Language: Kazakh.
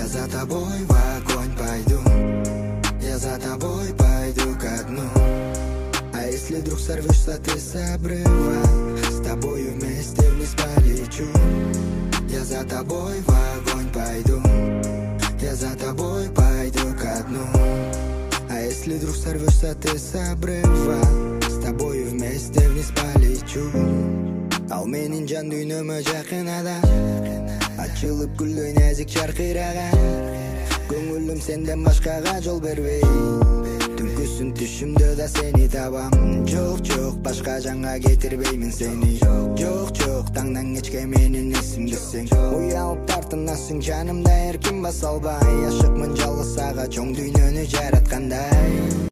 за тобой в огонь пойду, я за тобой пойду ко дну. А если вдруг сорвешься ты с обрыва, с тобою вместе вниз полечу. Я за тобой в огонь пойду, я за тобой пойду ко дну. А если вдруг сорвешься ты с обрыва, с тобою вместе вниз полечу. Ал менин жан дүйнөмө жакын адам, ачылып гүлдөй нәзик жаркыраган. Көңүлүм сенден башкага жол бербей, түнкүсүн түшүмдө да сени табам. Жок жок башка жанга кетирбеймин сени. Жок жок таңдан кечке менин эсимдесең. Уялып тартынасың жанымда эркин баса албай. Ашыкмын жалгыз сага чоң дүйнөнү жараткандай.